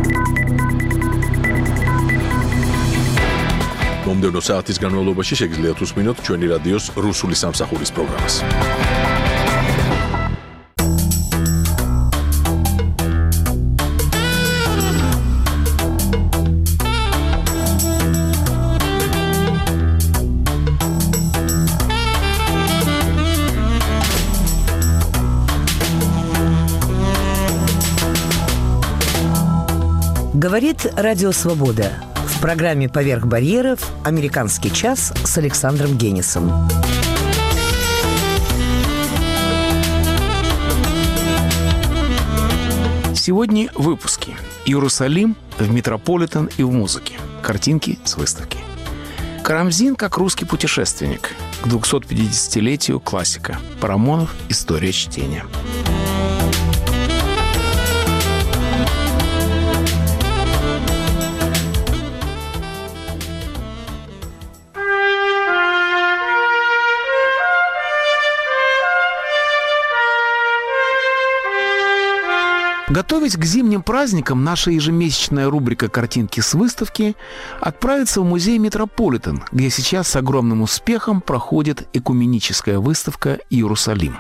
მომდევნო საათის განმავლობაში შეგიძლიათ უსმინოთ ჩვენი რადიოს რუსული სამსახურის პროგრამას. Говорит Радио Свобода. В программе «Поверх барьеров» «Американский час» с Александром Генисом. Сегодня выпуски. Иерусалим в Метрополитен и в музыке. Картинки с выставки. Карамзин как русский путешественник. К 250-летию классика. Парамонов. История чтения. Готовясь к зимним праздникам, наша ежемесячная рубрика «Картинки с выставки» отправится в музей Метрополитен, где сейчас с огромным успехом проходит экуменическая выставка «Иерусалим».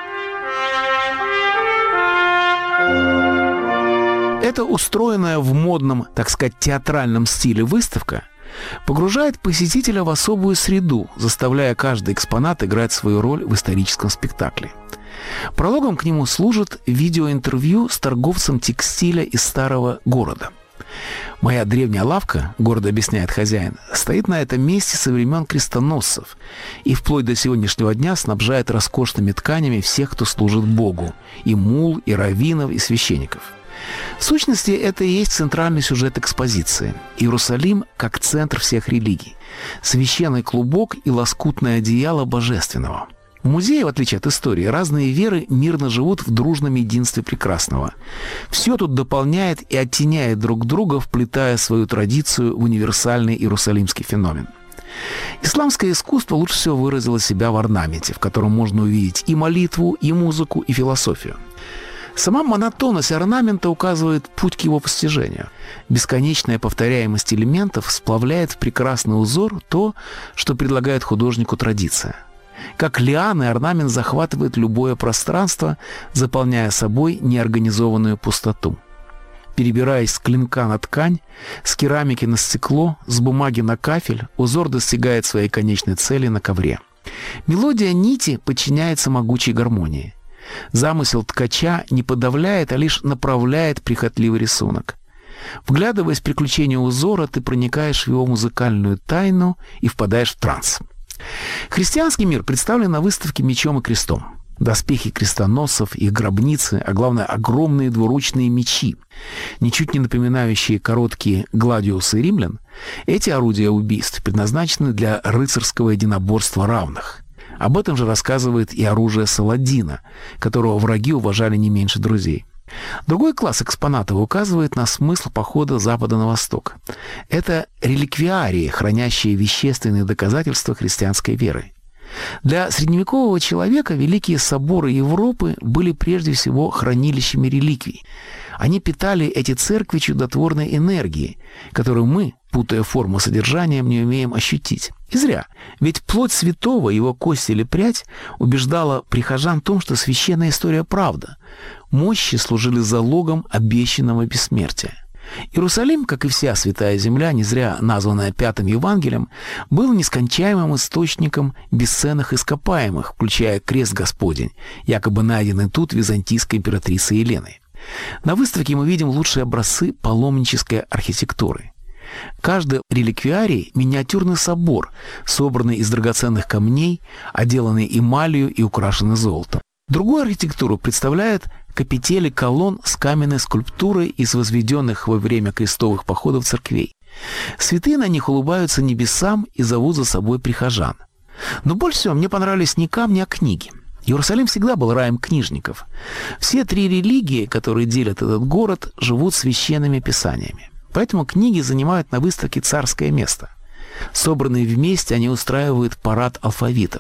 Эта устроенная в модном, так сказать, театральном стиле выставка погружает посетителя в особую среду, заставляя каждый экспонат играть свою роль в историческом спектакле. Прологом к нему служит видеоинтервью с торговцем текстиля из старого города. «Моя древняя лавка, — город объясняет хозяин, — стоит на этом месте со времен крестоносцев и вплоть до сегодняшнего дня снабжает роскошными тканями всех, кто служит Богу, и мул, и раввинов, и священников». В сущности, это и есть центральный сюжет экспозиции. Иерусалим как центр всех религий, священный клубок и лоскутное одеяло божественного. В музее, в отличие от истории, разные веры мирно живут в дружном единстве прекрасного. Все тут дополняет и оттеняет друг друга, вплетая свою традицию в универсальный иерусалимский феномен. Исламское искусство лучше всего выразило себя в орнаменте, в котором можно увидеть и молитву, и музыку, и философию. Сама монотонность орнамента указывает путь к его постижению. Бесконечная повторяемость элементов сплавляет в прекрасный узор то, что предлагает художнику традиция. Как лианы, орнамент захватывает любое пространство, заполняя собой неорганизованную пустоту. Перебираясь с клинка на ткань, с керамики на стекло, с бумаги на кафель, узор достигает своей конечной цели на ковре. Мелодия нити подчиняется могучей гармонии. Замысел ткача не подавляет, а лишь направляет прихотливый рисунок. Вглядываясь в приключения узора, ты проникаешь в его музыкальную тайну и впадаешь в транс. Христианский мир представлен на выставке мечом и крестом. Доспехи крестоносцев, их гробницы, а главное, огромные двуручные мечи, ничуть не напоминающие короткие гладиусы римлян, эти орудия убийств предназначены для рыцарского единоборства равных. Об этом же рассказывает и оружие Саладина, которого враги уважали не меньше друзей. Другой класс экспонатов указывает на смысл похода с запада на восток. Это реликвиарии, хранящие вещественные доказательства христианской веры. Для средневекового человека великие соборы Европы были прежде всего хранилищами реликвий. Они питали эти церкви чудотворной энергией, которую мы, путая форму содержанием, не умеем ощутить. И зря. Ведь плоть святого, его кость или прядь, убеждала прихожан в том, что священная история – правда. Мощи служили залогом обещанного бессмертия. Иерусалим, как и вся святая земля, не зря названная Пятым Евангелием, был нескончаемым источником бесценных ископаемых, включая крест Господень, якобы найденный тут византийской императрицей Еленой. На выставке мы видим лучшие образцы паломнической архитектуры. Каждый реликвиарий – миниатюрный собор, собранный из драгоценных камней, отделанный эмалью и украшенный золотом. Другую архитектуру представляет капители колонн с каменной скульптурой из возведенных во время крестовых походов церквей. Святые на них улыбаются небесам и зовут за собой прихожан. Но больше всего мне понравились не камни, а книги. Иерусалим всегда был раем книжников. Все три религии, которые делят этот город, живут священными писаниями. Поэтому книги занимают на выставке царское место. Собранные вместе, они устраивают парад алфавитов.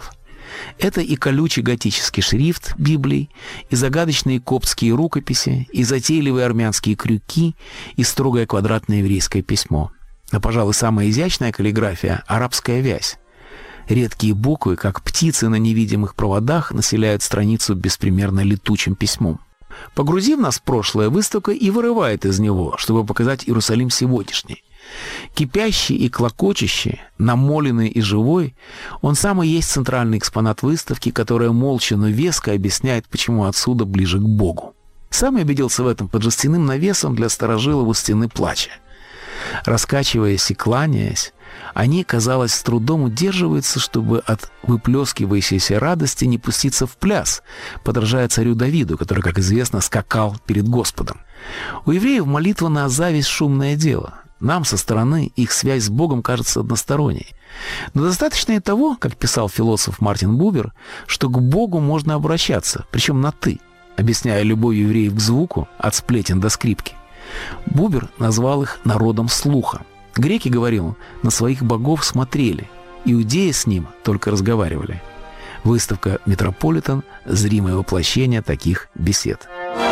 Это и колючий готический шрифт Библии, и загадочные коптские рукописи, и затейливые армянские крюки, и строгое квадратное еврейское письмо. Но, пожалуй, самая изящная каллиграфия – арабская вязь. Редкие буквы, как птицы на невидимых проводах, населяют страницу беспримерно летучим письмом. Погрузив нас в прошлое, выставка и вырывает из него, чтобы показать Иерусалим сегодняшний. Кипящий и клокочущий, намоленный и живой, он сам и есть центральный экспонат выставки, которая молча, но веско объясняет, почему отсюда ближе к Богу. Сам я убедился в этом под жестяным навесом для старожилов у стены плача. Раскачиваясь и кланяясь, они, казалось, с трудом удерживаются, чтобы от выплескивающейся радости не пуститься в пляс, подражая царю Давиду, который, как известно, скакал перед Господом. У евреев молитва на зависть шумное дело. Нам со стороны их связь с Богом кажется односторонней. Но достаточно и того, как писал философ Мартин Бубер, что к Богу можно обращаться, причем на «ты», объясняя любовь евреев к звуку от сплетен до скрипки. Бубер назвал их народом слуха. Греки, говорил, на своих богов смотрели, иудеи с ним только разговаривали. Выставка «Метрополитен» – зримое воплощение таких бесед.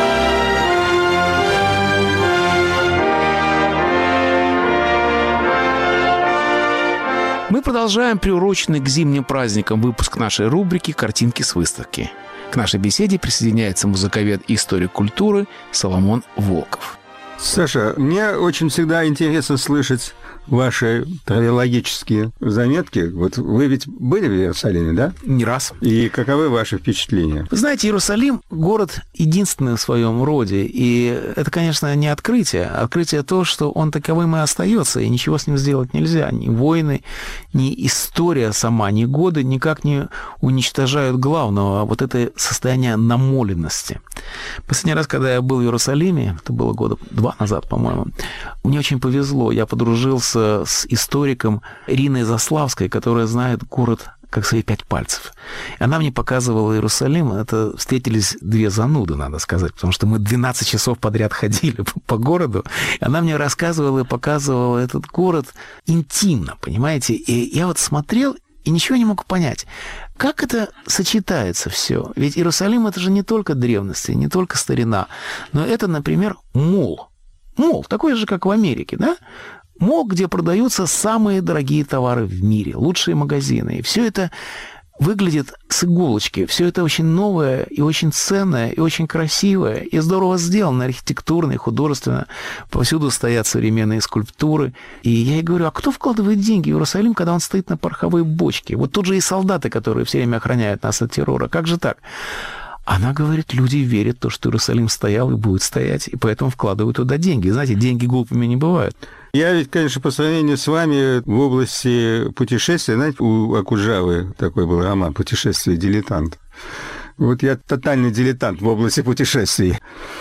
Мы продолжаем приуроченный к зимним праздникам выпуск нашей рубрики «Картинки с выставки». К нашей беседе присоединяется музыковед и историк культуры Соломон Волков. Саша, мне очень всегда интересно слышать ваши травологические заметки. Вот вы ведь были в Иерусалиме, да? Не раз. И каковы ваши впечатления? Вы знаете, Иерусалим – город единственный в своем роде. И это, конечно, не открытие. Открытие то, что он таковым и остается, и ничего с ним сделать нельзя. Ни войны, ни история сама, ни годы никак не уничтожают главного, вот это состояние намоленности. Последний раз, когда я был в Иерусалиме, это было года 2 назад, по-моему, мне очень повезло. Я подружился с историком Ириной Заславской, которая знает город как свои 5 пальцев. И она мне показывала Иерусалим. Это встретились 2 зануды, надо сказать, потому что мы 12 часов подряд ходили по городу. И она мне рассказывала и показывала этот город интимно, понимаете? И я вот смотрел и ничего не мог понять. Как это сочетается все? Ведь Иерусалим – это же не только древность, не только старина, но это, например, молл. Молл, такой же, как в Америке, да? Молл, где продаются самые дорогие товары в мире, лучшие магазины. И все это выглядит с иголочки. Все это очень новое и очень ценное, и очень красивое, и здорово сделано архитектурно и художественно. Повсюду стоят современные скульптуры. И я ей говорю, а кто вкладывает деньги в Иерусалим, когда он стоит на пороховой бочке? Вот тут же и солдаты, которые все время охраняют нас от террора. Как же так? Она говорит, люди верят в то, что Иерусалим стоял и будет стоять, и поэтому вкладывают туда деньги. Знаете, деньги глупыми не бывают. Я ведь, конечно, по сравнению с вами в области путешествия, знаете, у Окуджавы такой был роман «Путешествие дилетант». Вот я тотальный дилетант в области путешествий.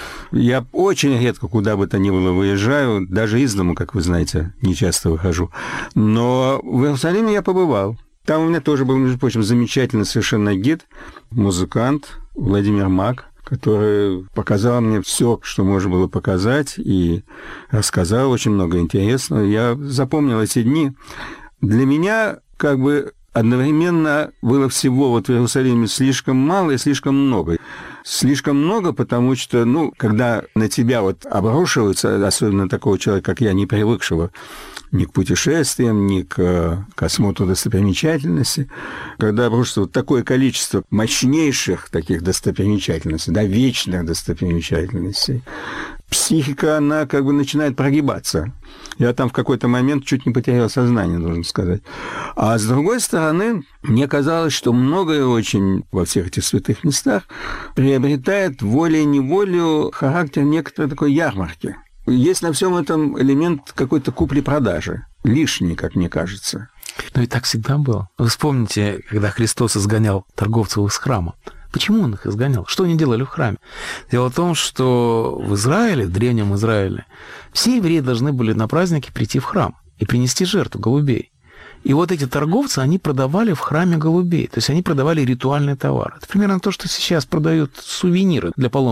Я очень редко куда бы то ни было выезжаю, даже из дома, как вы знаете, не часто выхожу. Но в Иерусалиме я побывал. Там у меня тоже был, между прочим, замечательный совершенно гид, музыкант Владимир Мак, который показал мне все, что можно было показать, и рассказал очень много интересного. Я запомнил эти дни. Для меня как бы одновременно было всего вот в Иерусалиме слишком мало и слишком много. Слишком много, потому что, когда на тебя вот обрушиваются, особенно такого человека, как я, не привыкшего ни к путешествиям, ни к осмотру достопримечательностей, когда обрушивается вот такое количество мощнейших таких достопримечательностей, вечных достопримечательностей, психика, она как бы начинает прогибаться. Я там в какой-то момент чуть не потерял сознание, должен сказать. А с другой стороны, мне казалось, что многое очень во всех этих святых местах приобретает волей-неволею характер некоторой такой ярмарки. Есть на всем этом элемент какой-то купли-продажи. Лишний, как мне кажется. Но и так всегда было. Вы вспомните, когда Христос изгонял торговцев из храма. Почему он их изгонял? Что они делали в храме? Дело в том, что в Израиле, в древнем Израиле, все евреи должны были на праздники прийти в храм и принести жертву голубей. И вот эти торговцы, они продавали в храме голубей. То есть они продавали ритуальный товар. Это примерно то, что сейчас продают сувениры для паломников.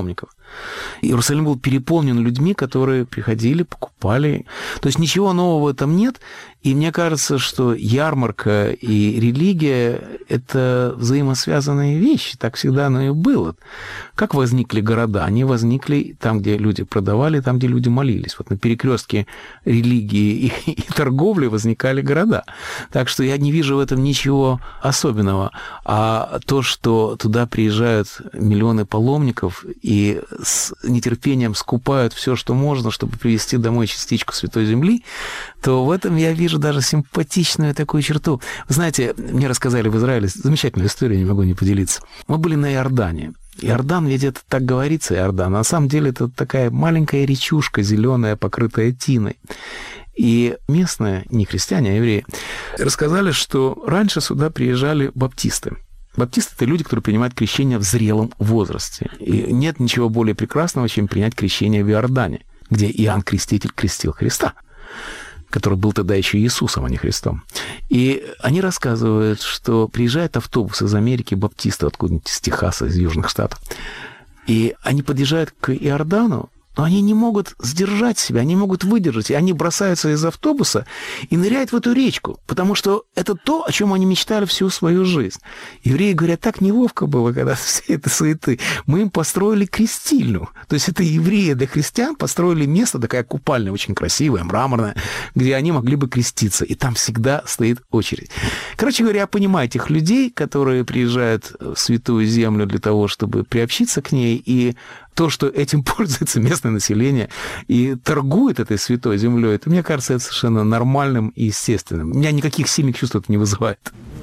Иерусалим был переполнен людьми, которые приходили, покупали. То есть ничего нового в этом нет. И мне кажется, что ярмарка и религия – это взаимосвязанные вещи. Так всегда оно и было. Как возникли города? Они возникли там, где люди продавали, там, где люди молились. Вот на перекрестке религии и торговли возникали города. Так что я не вижу в этом ничего особенного. А то, что туда приезжают миллионы паломников и с нетерпением скупают все, что можно, чтобы привезти домой частичку Святой Земли, то в этом я вижу даже симпатичную такую черту. Вы знаете, мне рассказали в Израиле замечательную историю, не могу не поделиться. Мы были на Иордане. Иордан, ведь это так говорится, Иордан. На самом деле это такая маленькая речушка, зеленая, покрытая тиной. И местные, не христиане, а евреи, рассказали, что раньше сюда приезжали баптисты. Баптисты – это люди, которые принимают крещение в зрелом возрасте. И нет ничего более прекрасного, чем принять крещение в Иордане, где Иоанн Креститель крестил Христа, который был тогда еще Иисусом, а не Христом. И они рассказывают, что приезжает автобус из Америки, баптисты откуда-нибудь из Техаса, из Южных Штатов, и они подъезжают к Иордану, но они не могут сдержать себя, они могут выдержать, и они бросаются из автобуса и ныряют в эту речку, потому что это то, о чем они мечтали всю свою жизнь. Евреи говорят, так неловко было, когда все это суеты. Мы им построили крестильню. То есть это евреи для христиан построили место, такая купальня, очень красивая, мраморная, где они могли бы креститься, и там всегда стоит очередь. Короче говоря, я понимаю этих людей, которые приезжают в Святую Землю для того, чтобы приобщиться к ней, и то, что этим пользуется местное население и торгует этой святой землей, это, мне кажется, это совершенно нормальным и естественным. У меня никаких сильных чувств это не вызывает.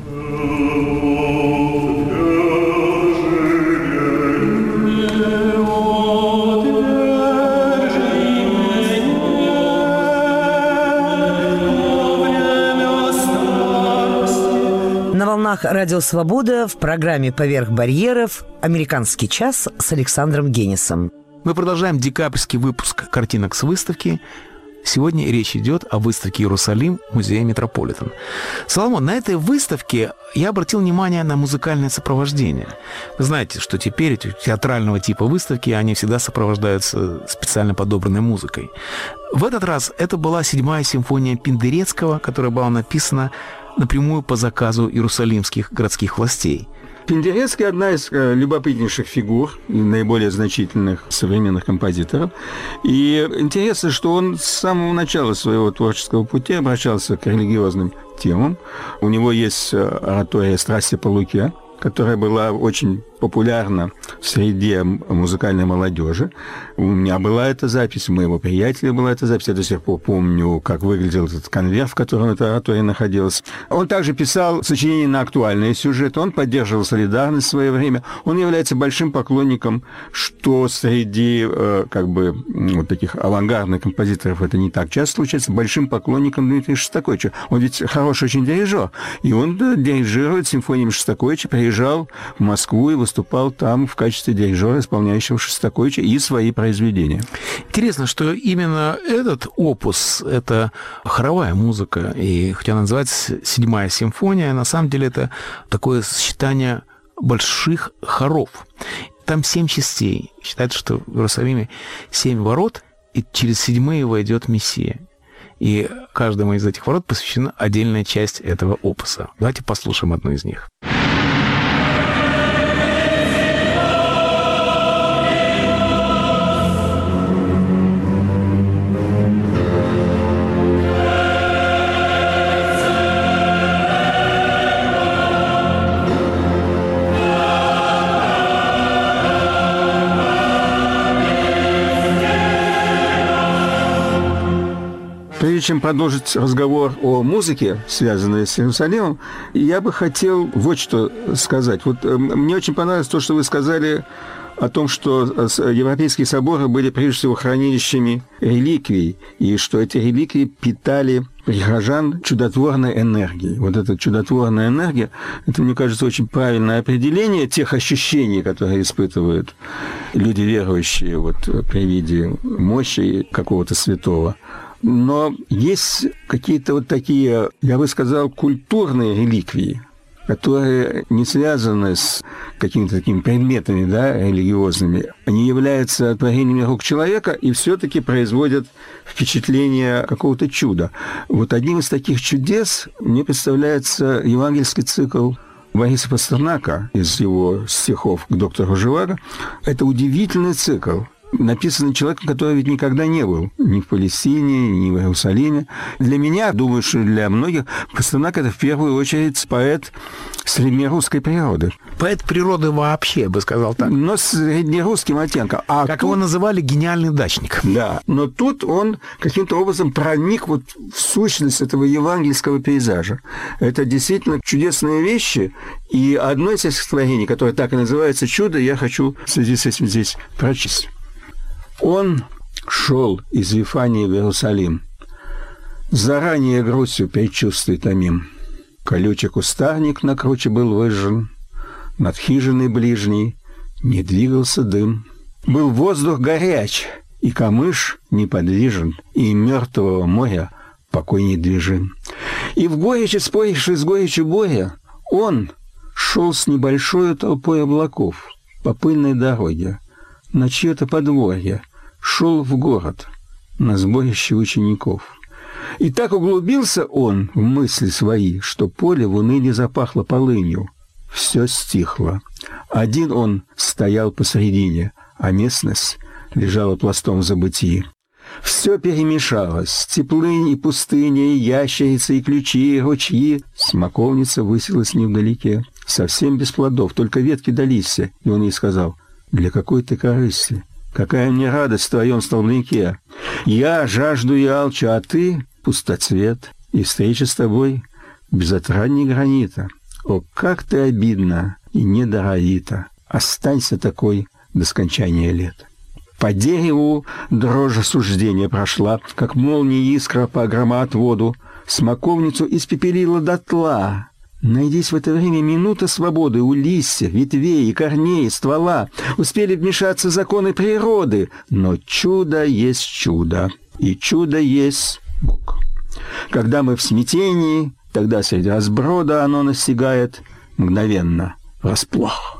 На волнах «Радио Свобода» в программе «Поверх барьеров» «Американский час» с Александром Генисом. Мы продолжаем декабрьский выпуск картинок с выставки. Сегодня речь идет о выставке «Иерусалим» Музея Метрополитен. Соломон, на этой выставке я обратил внимание на музыкальное сопровождение. Вы знаете, что теперь эти театрального типа выставки, они всегда сопровождаются специально подобранной музыкой. В этот раз это была 7-я симфония Пендерецкого, которая была написана напрямую по заказу иерусалимских городских властей. Пендерецкий – одна из любопытнейших фигур, наиболее значительных современных композиторов. И интересно, что он с самого начала своего творческого пути обращался к религиозным темам. У него есть оратория «Страсти по Луке», которая была очень популярна в среде музыкальной молодежи. У меня была эта запись, у моего приятеля была эта запись. Я до сих пор помню, как выглядел этот конверт, в котором эта оратория находилась. Он также писал сочинения на актуальные сюжеты, он поддерживал солидарность в свое время. Он является большим поклонником, что среди вот таких авангардных композиторов это не так часто случается, большим поклонником Дмитрия Шостаковича. Он ведь хороший очень дирижер. И он дирижирует симфониями Шостаковича, приезжал в Москву и выступал там в качестве дирижера, исполняющего Шостаковича, и свои произведения. Интересно, что именно этот опус – это хоровая музыка, и хотя она называется 7-я симфония, на самом деле это такое сочетание больших хоров. Там 7 частей. Считается, что в Иерусалиме 7 ворот, и через 7-е войдет Мессия. И каждому из этих ворот посвящена отдельная часть этого опуса. Давайте послушаем одну из них. Прежде чем продолжить разговор о музыке, связанной с Иерусалимом, я бы хотел вот что сказать. Вот мне очень понравилось то, что вы сказали о том, что европейские соборы были прежде всего хранилищами реликвий, и что эти реликвии питали прихожан чудотворной энергией. Вот эта чудотворная энергия, это, мне кажется, очень правильное определение тех ощущений, которые испытывают люди верующие при виде мощи какого-то святого. Но есть какие-то вот такие, я бы сказал, культурные реликвии, которые не связаны с какими-то такими предметами, да, религиозными. Они являются творениями рук человека и все-таки производят впечатление какого-то чуда. Вот одним из таких чудес мне представляется евангельский цикл Бориса Пастернака из его стихов к доктору Живаго. Это удивительный цикл, написанный человеком, который ведь никогда не был ни в Палестине, ни в Иерусалиме. Для меня, думаю, что для многих, Пастернак – это в первую очередь поэт среднерусской природы. Поэт природы вообще, я бы сказал так. Но с среднерусским оттенком. Как его называли, гениальный дачник. Да, но тут он каким-то образом проник вот в сущность этого евангельского пейзажа. Это действительно чудесные вещи. И одно из стихотворений, которое так и называется «Чудо», я хочу в связи с этим здесь прочесть. Он шел из Вифании в Иерусалим, заранее грустью предчувствий томим. Колючий кустарник на круче был выжжен, над хижиной ближней не двигался дым. Был воздух горяч, и камыш неподвижен, и мертвого моря покой недвижим. И в горечи, споривши с горечью боя, он шел с небольшой толпой облаков по пыльной дороге, на чье-то подворье, шел в город на сборище учеников. И так углубился он в мысли свои, что поле в унынии запахло полынью. Все стихло. Один он стоял посредине, а местность лежала пластом в забытии. Все перемешалось. Теплынь и пустыня, и ящерицы, и ключи, и ручьи. Смоковница высилась невдалеке, совсем без плодов, только ветки да листья. И он ей сказал: «Для какой ты корысти? Какая мне радость в твоем столбнике! Я жажду и алчу, а ты — пустоцвет, и встреча с тобой безотрадней гранита. О, как ты обидна и недоровита! Останься такой до скончания лет». По дереву дрожь суждения прошла, как молния искра по громоотводу, смоковницу испепелила дотла. Найдись в это время минута свободы у листьев, ветвей и корней, ствола. Успели вмешаться законы природы, но чудо есть чудо, и чудо есть Бог. Когда мы в смятении, тогда среди разброда оно настигает мгновенно врасплох.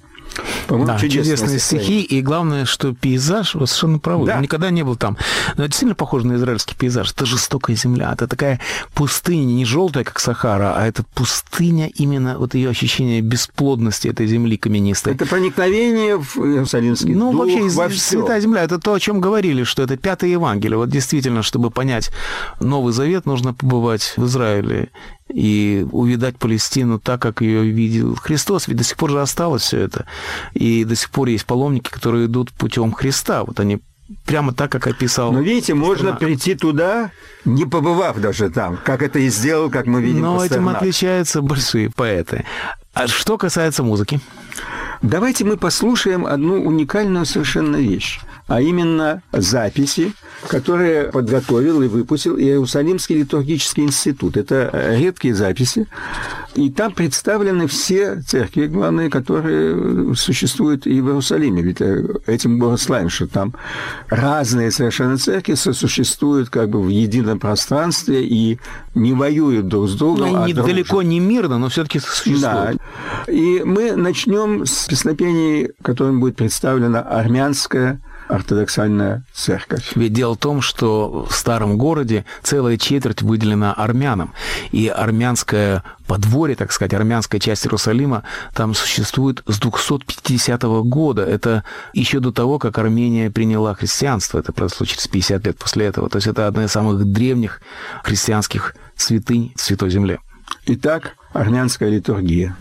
Да, чудесные стихи, и главное, что пейзаж, вот совершенно правы, да. Никогда не был там. Но это сильно похоже на израильский пейзаж. Это жестокая земля, это такая пустыня, не желтая, как Сахара, а это пустыня, именно вот ее ощущение бесплодности этой земли каменистой. Это проникновение в Иерусалимский дух, вообще, во все. Святая земля, это то, о чем говорили, что это пятое Евангелие. Вот действительно, чтобы понять Новый Завет, нужно побывать в Израиле и увидать Палестину так, как ее видел Христос. Ведь до сих пор же осталось все это. И до сих пор есть паломники, которые идут путем Христа. Вот они прямо так, как описал. Но видите, можно прийти туда, не побывав даже там, как это и сделал, как мы видим, но Пастернак. Этим отличаются большие поэты. А что касается музыки? Давайте мы послушаем одну уникальную совершенно вещь, а именно записи, которые подготовил и выпустил Иерусалимский литургический институт. Это редкие записи, и там представлены все церкви главные, которые существуют и в Иерусалиме. Ведь этим Бога славим, что там разные совершенно церкви сосуществуют как бы в едином пространстве и не воюют друг с другом, а далеко не мирно, но все-таки существуют. Да. И мы начнем с песнопений, которым будет представлена армянская ортодоксальная церковь. Ведь дело в том, что в старом городе целая четверть выделена армянам. И армянское подворье, так сказать, армянская часть Иерусалима там существует с 250 года. Это еще до того, как Армения приняла христианство. Это произошло через 50 лет после этого. То есть это одна из самых древних христианских святынь в Святой Земле. Итак, армянская литургия.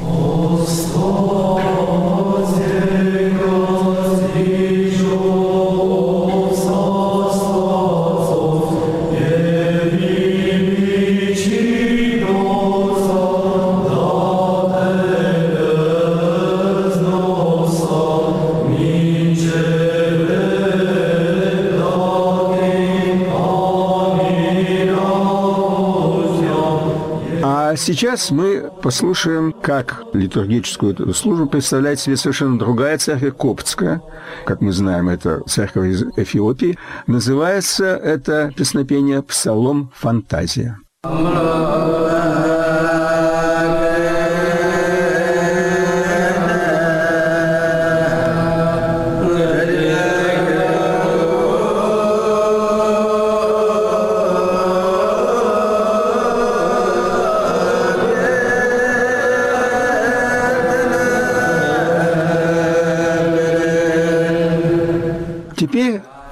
Сейчас мы послушаем, как литургическую службу представляет себе совершенно другая церковь, коптская. Как мы знаем, это церковь из Эфиопии. Называется это песнопение «Псалом Фантазия».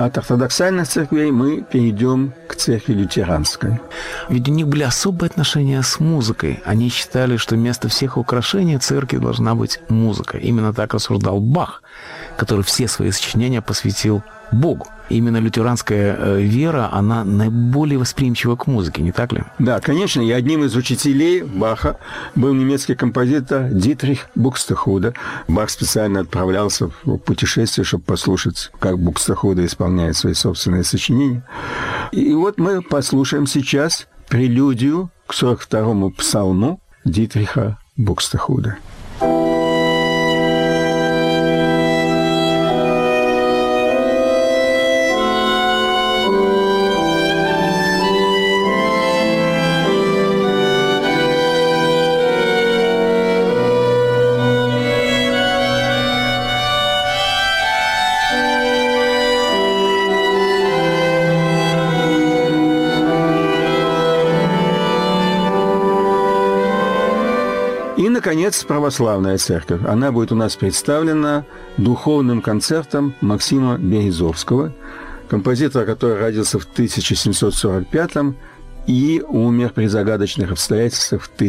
от ортодоксальных церквей мы перейдем к церкви лютеранской. Ведь у них были особые отношения с музыкой. Они считали, что вместо всех украшений церкви должна быть музыка. Именно так рассуждал Бах, который все свои сочинения посвятил Богу. Именно лютеранская вера, она наиболее восприимчива к музыке, не так ли? Да, конечно. И одним из учителей Баха был немецкий композитор Дитрих Букстехуде. Бах специально отправлялся в путешествие, чтобы послушать, как Букстехуде исполняет свои собственные сочинения. И вот мы послушаем сейчас прелюдию к 42-му псалму Дитриха Букстехуде. И, наконец, православная церковь. Она будет у нас представлена духовным концертом Максима Березовского, композитора, который родился в 1745 и умер при загадочных обстоятельствах в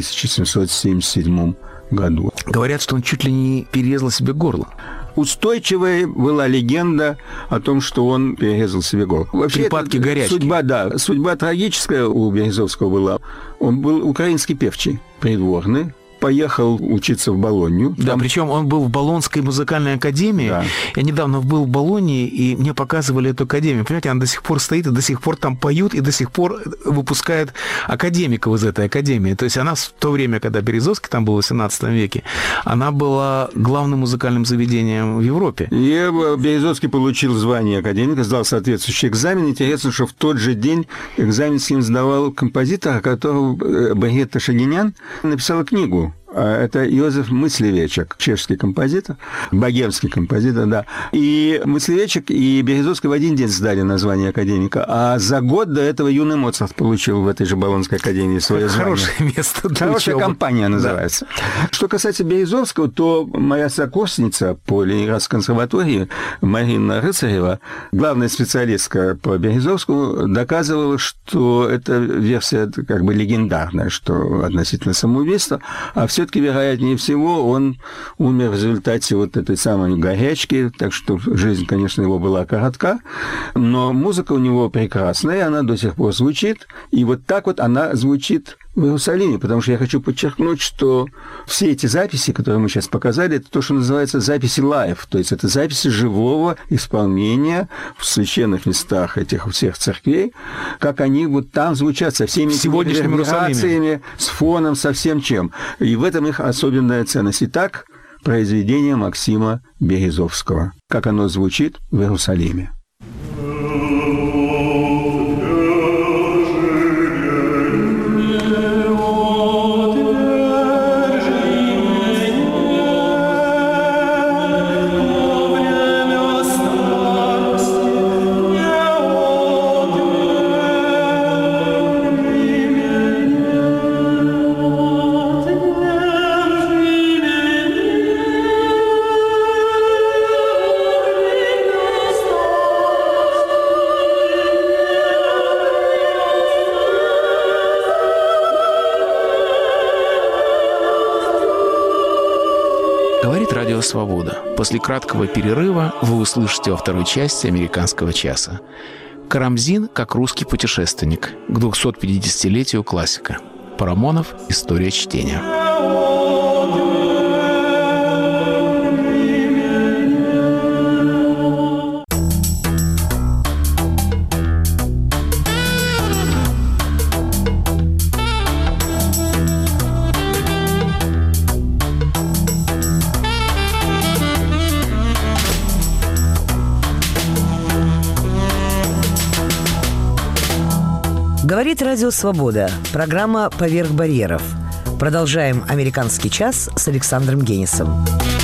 1777 году. Говорят, что он чуть ли не перерезал себе горло. Устойчивая была легенда о том, что он перерезал себе горло. Вообще, припадки горячки. Судьба трагическая у Березовского была. Он был украинский певчий, придворный. Поехал учиться в Болонью. Да, причем он был в Болонской музыкальной академии. Да. Я недавно был в Болонии, и мне показывали эту академию. Понимаете, она до сих пор стоит, и до сих пор там поют, и до сих пор выпускают академиков из этой академии. То есть она в то время, когда Березовский там был в XVIII веке, она была главным музыкальным заведением в Европе. И Березовский получил звание академика, сдал соответствующий экзамен. Интересно, что в тот же день экзамен с ним сдавал композитор, которого Багета Шагинян написала книгу. Это Йозеф Мыслевечек, чешский композитор, богемский композитор, да. И Мыслевечек и Березовский в один день сдали название академика, а за год до этого юный Моцарт получил в этой же Болонской академии свое звание. Хорошее место для Хорошая учебы. компания называется. Да. Что касается Березовского, то моя сокурсница по Ленинградской консерватории Марина Рыцарева, главная специалистка по Березовскому, доказывала, что эта версия как бы легендарная, что относительно самоубийства, а все-таки, вероятнее всего, он умер в результате вот этой самой горячки, так что жизнь, конечно, его была коротка, но музыка у него прекрасная, она до сих пор звучит, и вот так вот она звучит в Иерусалиме, потому что я хочу подчеркнуть, что все эти записи, которые мы сейчас показали, это то, что называется записи лайв, то есть это записи живого исполнения в священных местах этих всех церквей, как они вот там звучат со всеми вибрациями, с фоном, со всем чем. И в этом их особенная ценность. Итак, произведение Максима Березовского. Как оно звучит в Иерусалиме. Говорит Радио Свобода. После краткого перерыва вы услышите во второй части «Американского часа» Карамзин как русский путешественник к 250-летию классика. Парамонов. История чтения. Говорит Радио Свобода. Программа «Поверх барьеров». Продолжаем «Американский час» с Александром Генисом.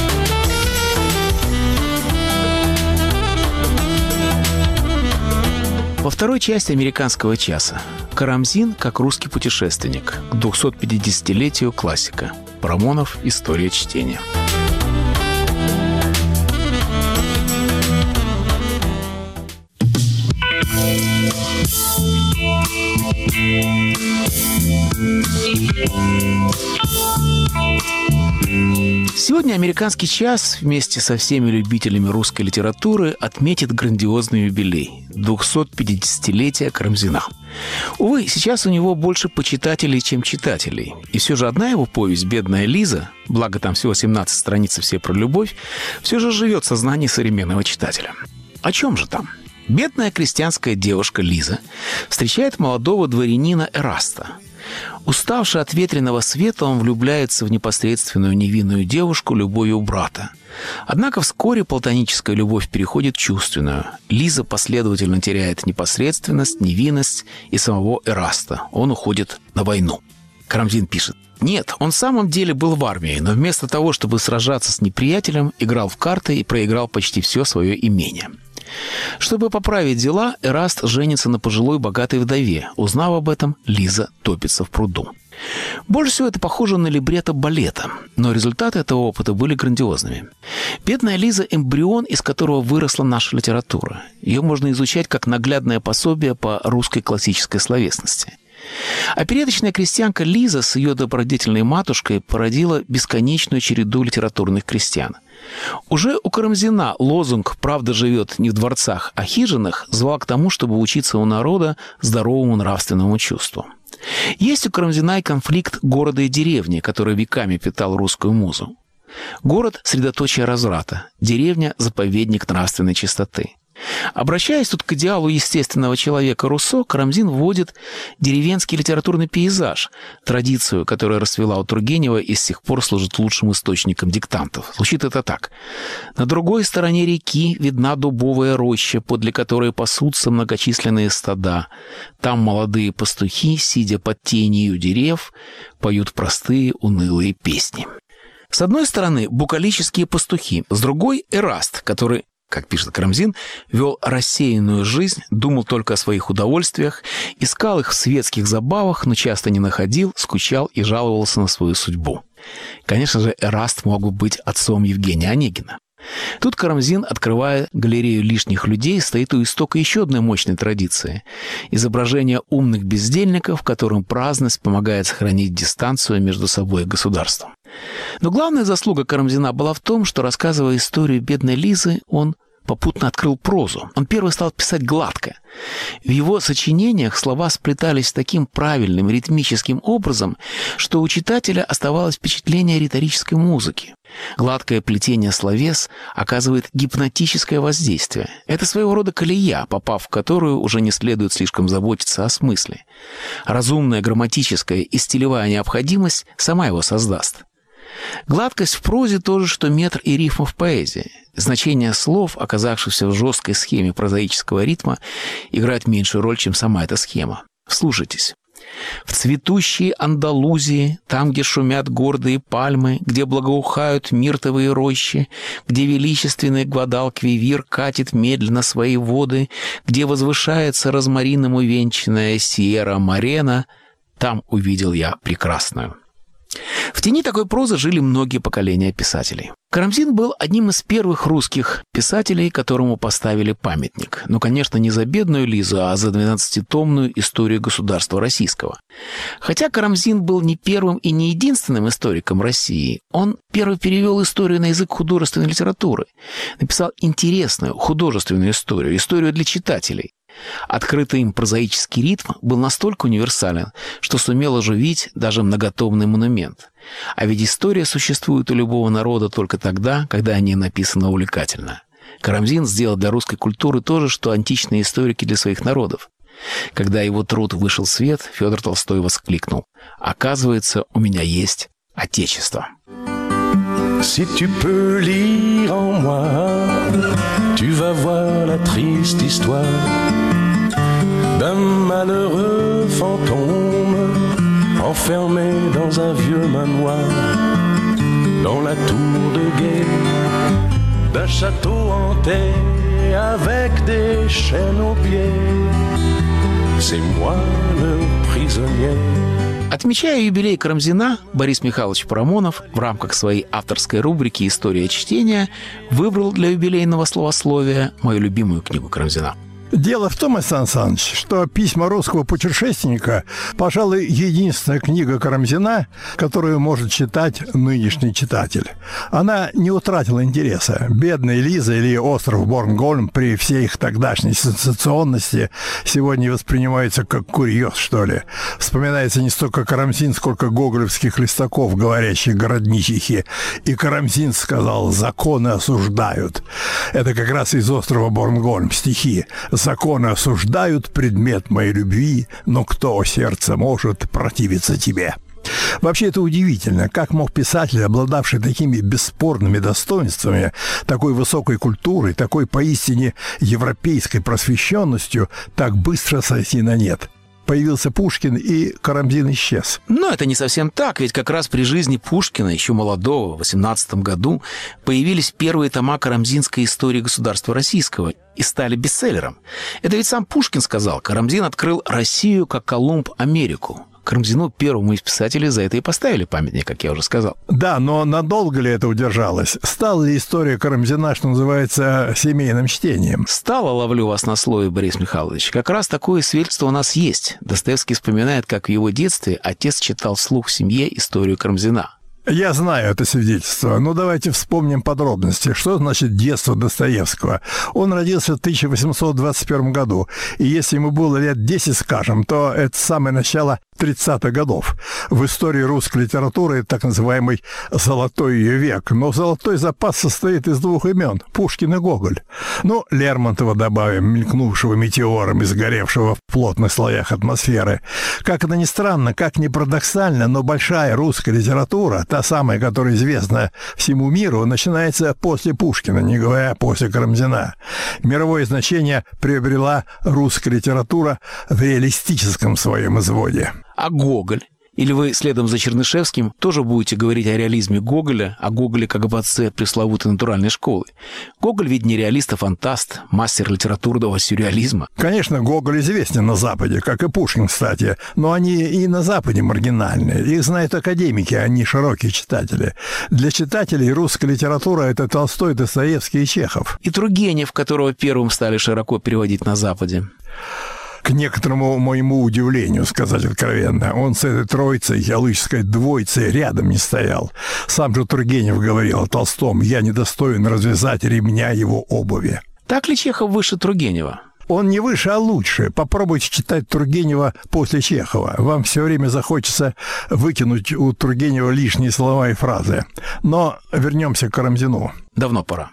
Во второй части «Американского часа» Карамзин как русский путешественник к 250-летию классика. Парамонов. История чтения. Сегодня «Американский час» вместе со всеми любителями русской литературы отметит грандиозный юбилей – 250-летие Карамзина. Увы, сейчас у него больше почитателей, чем читателей. И все же одна его повесть «Бедная Лиза», благо там всего 17 страниц и все про любовь, все же живет в сознании современного читателя. О чем же там? Бедная крестьянская девушка Лиза встречает молодого дворянина Эраста. Уставший от ветреного света, он влюбляется в непосредственную невинную девушку любовью брата. Однако вскоре платоническая любовь переходит в чувственную. Лиза последовательно теряет непосредственность, невинность и самого Эраста. Он уходит на войну. Карамзин пишет: «Нет, он в самом деле был в армии, но вместо того, чтобы сражаться с неприятелем, играл в карты и проиграл почти все свое имение». Чтобы поправить дела, Эраст женится на пожилой богатой вдове. Узнав об этом, Лиза топится в пруду. Больше всего это похоже на либретто балета, но результаты этого опыта были грандиозными. «Бедная Лиза» – эмбрион, из которого выросла наша литература. Ее можно изучать как наглядное пособие по русской классической словесности. Опереточная крестьянка Лиза с ее добродетельной матушкой породила бесконечную череду литературных крестьян. Уже у Карамзина лозунг «Правда живет не в дворцах, а хижинах» звал к тому, чтобы учиться у народа здоровому нравственному чувству. Есть у Карамзина и конфликт города и деревни, который веками питал русскую музу. Город – средоточие разврата, деревня – заповедник нравственной чистоты. Обращаясь тут к идеалу естественного человека Руссо, Карамзин вводит деревенский литературный пейзаж, традицию, которая расцвела у Тургенева и с тех пор служит лучшим источником диктантов. Звучит это так. «На другой стороне реки видна дубовая роща, подле которой пасутся многочисленные стада. Там молодые пастухи, сидя под тенью дерев, поют простые унылые песни». С одной стороны, букалические пастухи, с другой – Эраст, который, как пишет Карамзин, вел рассеянную жизнь, думал только о своих удовольствиях, искал их в светских забавах, но часто не находил, скучал и жаловался на свою судьбу. Конечно же, Эраст мог бы быть отцом Евгения Онегина. Тут Карамзин, открывая галерею лишних людей, стоит у истока еще одной мощной традиции – изображение умных бездельников, которым праздность помогает сохранить дистанцию между собой и государством. Но главная заслуга Карамзина была в том, что, рассказывая историю бедной Лизы, он попутно открыл прозу. Он первый стал писать гладко. В его сочинениях слова сплетались таким правильным ритмическим образом, что у читателя оставалось впечатление риторической музыки. Гладкое плетение словес оказывает гипнотическое воздействие. Это своего рода колея, попав в которую уже не следует слишком заботиться о смысле. Разумная грамматическая и стилевая необходимость сама его создаст. Гладкость в прозе то же, что метр и рифма в поэзии. Значение слов, оказавшихся в жесткой схеме прозаического ритма, играет меньшую роль, чем сама эта схема. Вслушайтесь. В цветущей Андалузии, там, где шумят гордые пальмы, где благоухают миртовые рощи, где величественный Гвадалквивир катит медленно свои воды, где возвышается розмарином увенчанная Сьерра-Морена, там увидел я прекрасную. В тени такой прозы жили многие поколения писателей. Карамзин был одним из первых русских писателей, которому поставили памятник. Но, конечно, не за бедную Лизу, а за 12-томную историю государства российского. Хотя Карамзин был не первым и не единственным историком России, он первый перевел историю на язык художественной литературы. Написал интересную художественную историю, историю для читателей. Открытый им прозаический ритм был настолько универсален, что сумел оживить даже многотомный монумент. А ведь история существует у любого народа только тогда, когда о ней написано увлекательно. Карамзин сделал для русской культуры то же, что античные историки для своих народов. Когда его труд вышел в свет, Федор Толстой воскликнул: «Оказывается, у меня есть Отечество». Si tu peux lire en moi, tu vas voir la triste histoire d'un malheureux fantôme enfermé dans un vieux manoir, dans la tour de guet d'un château hanté avec des chaînes aux pieds. C'est moi le prisonnier. Отмечая юбилей Карамзина, Борис Михайлович Парамонов в рамках своей авторской рубрики «История чтения» выбрал для юбилейного словословия мою любимую книгу Карамзина. Дело в том, Сан Саныч, что «Письма русского путешественника», пожалуй, единственная книга Карамзина, которую может читать нынешний читатель. Она не утратила интереса. «Бедная Лиза» или «Остров Борнхольм» при всей их тогдашней сенсационности сегодня воспринимаются как курьез, что ли. Вспоминается не столько Карамзин, сколько гоголевских листаков, говорящих городничихи. И Карамзин сказал: «Законы осуждают». Это как раз из «Острова Борнхольм» стихи. «Законы осуждают предмет моей любви, но кто, сердце, может противиться тебе?» Вообще это удивительно, как мог писатель, обладавший такими бесспорными достоинствами, такой высокой культурой, такой поистине европейской просвещенностью, так быстро сойти на нет. Появился Пушкин, и Карамзин исчез. Но это не совсем так, ведь как раз при жизни Пушкина, еще молодого, в 18 году, появились первые тома карамзинской истории государства российского и стали бестселлером. Это ведь сам Пушкин сказал: Карамзин открыл Россию, как Колумб Америку. Карамзину, первому из писателей, за это и поставили памятник, как я уже сказал. Да, но надолго ли это удержалось? Стала ли история Карамзина, что называется, семейным чтением? Стало, ловлю вас на слове, Борис Михайлович. Как раз такое свидетельство у нас есть. Достоевский вспоминает, как в его детстве отец читал вслух в семье историю Карамзина. Я знаю это свидетельство, но давайте вспомним подробности. Что значит детство Достоевского? Он родился в 1821 году, и если ему было лет 10, скажем, то это самое начало 30-х годов. В истории русской литературы так называемый «золотой ее век». Но золотой запас состоит из двух имен – Пушкин и Гоголь. Ну, Лермонтова добавим, мелькнувшего метеором и сгоревшего в плотных слоях атмосферы. Как это ни странно, как ни парадоксально, но большая русская литература, та самая, которая известна всему миру, начинается после Пушкина, не говоря после Карамзина. Мировое значение приобрела русская литература в реалистическом своем изводе. А Гоголь? Или вы, следом за Чернышевским, тоже будете говорить о реализме Гоголя, о Гоголе как об отце пресловутой натуральной школы? Гоголь ведь не реалист, а фантаст, мастер литературного сюрреализма. Конечно, Гоголь известен на Западе, как и Пушкин, кстати, но они и на Западе маргинальные. Их знают академики, а не широкие читатели. Для читателей русская литература – это Толстой, Достоевский и Чехов. И Тургенев, которого первым стали широко переводить на Западе. К некоторому моему удивлению, сказать откровенно, он с этой троицей, ялычской двойцей, рядом не стоял. Сам же Тургенев говорил о Толстом: «Я недостоин развязать ремня его обуви». Так ли Чехов выше Тургенева? Он не выше, а лучше. Попробуйте читать Тургенева после Чехова. Вам все время захочется выкинуть у Тургенева лишние слова и фразы. Но вернемся к Карамзину. Давно пора.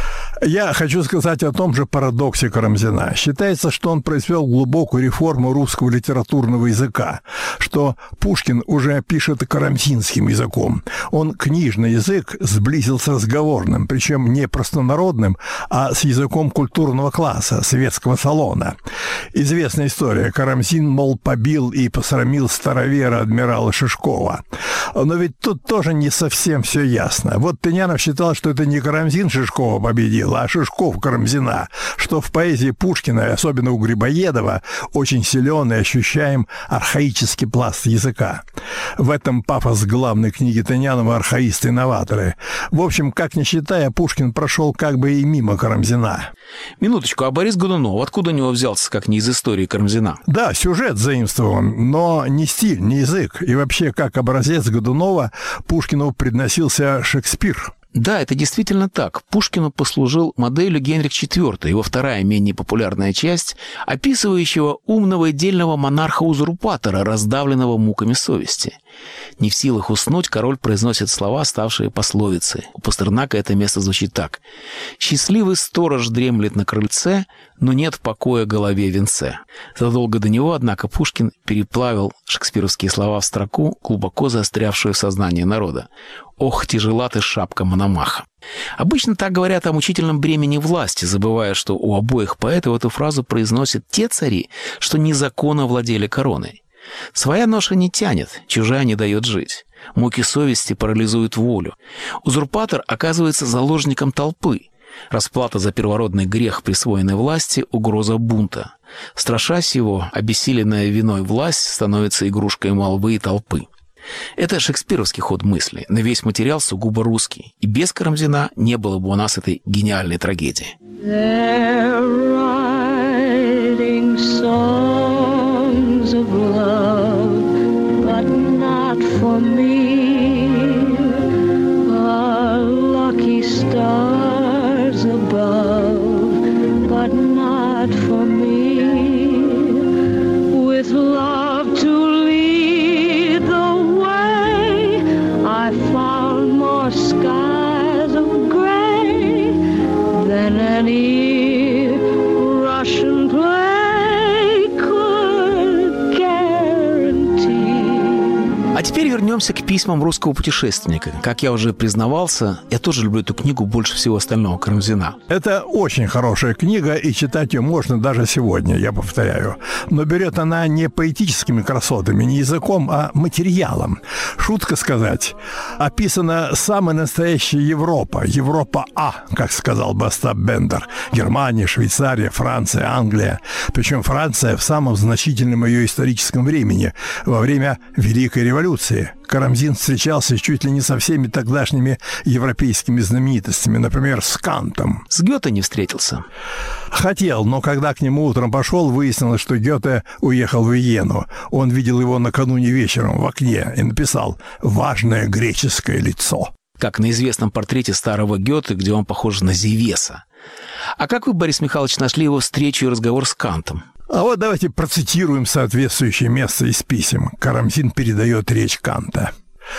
Я хочу сказать о том же парадоксе Карамзина. Считается, что он произвел глубокую реформу русского литературного языка, что Пушкин уже пишет карамзинским языком. Он книжный язык сблизил с разговорным, причем не простонародным, а с языком культурного класса, светского салона. Известная история. Карамзин, мол, побил и посрамил старовера адмирала Шишкова. Но ведь тут тоже не совсем все ясно. Вот Тынянов считал, что это не Карамзин Шишкова победил, а Шишков Карамзина, что в поэзии Пушкина, особенно у Грибоедова, очень силен и ощущаем архаический пласт языка. В этом пафос главной книги Тынянова «Архаисты-инноваторы». В общем, как ни считая, Пушкин прошел как бы и мимо Карамзина. Минуточку, а Борис Годунов, откуда у него взялся, как не из истории Карамзина? Да, сюжет заимствован, но не стиль, не язык. И вообще, как образец Годунова, Пушкину предносился Шекспир. Да, это действительно так. Пушкину послужил моделью Генрих IV, его вторая, менее популярная часть, описывающего умного и дельного монарха-узурпатора, раздавленного муками совести. Не в силах уснуть, король произносит слова, ставшие пословицей. У Пастернака это место звучит так: «Счастливый сторож дремлет на крыльце, но нет покоя голове венце». Задолго до него, однако, Пушкин переплавил шекспировские слова в строку, глубоко застрявшую в сознании народа. «Ох, тяжела ты шапка Мономаха». Обычно так говорят о мучительном бремени власти, забывая, что у обоих поэтов эту фразу произносят те цари, что незаконно владели короной. Своя ноша не тянет, чужая не дает жить. Муки совести парализуют волю. Узурпатор оказывается заложником толпы. Расплата за первородный грех присвоенной власти – угроза бунта. Страшась его, обессиленная виной власть становится игрушкой молвы и толпы. Это шекспировский ход мысли, но весь материал сугубо русский. И без Карамзина не было бы у нас этой гениальной трагедии. There songs of love, but not for me. Are lucky stars above, but not for me. With love to lead the way, I found more skies of gray than any Russian play could guarantee. А теперь вернемся к письмам русского путешественника. Как я уже признавался, я тоже люблю эту книгу больше всего остального Карамзина. Это очень хорошая книга, и читать ее можно даже сегодня, я повторяю. Но берет она не поэтическими красотами, не языком, а материалом. Шутка сказать. Описана самая настоящая Европа. Европа А, как сказал бы Остап Бендер. Германия, Швейцария, Франция, Англия. Причем Франция в самом значительном ее историческом времени, во время Великой революции. Карамзин встречался чуть ли не со всеми тогдашними европейскими знаменитостями, например, с Кантом. С Гёте не встретился? Хотел, но когда к нему утром пошел, выяснилось, что Гёте уехал в Виену. Он видел его накануне вечером в окне и написал «Важное греческое лицо». Как на известном портрете старого Гёте, где он похож на Зевеса. А как вы, Борис Михайлович, нашли его встречу и разговор с Кантом? А вот давайте процитируем соответствующее место из писем. Карамзин передает речь Канта.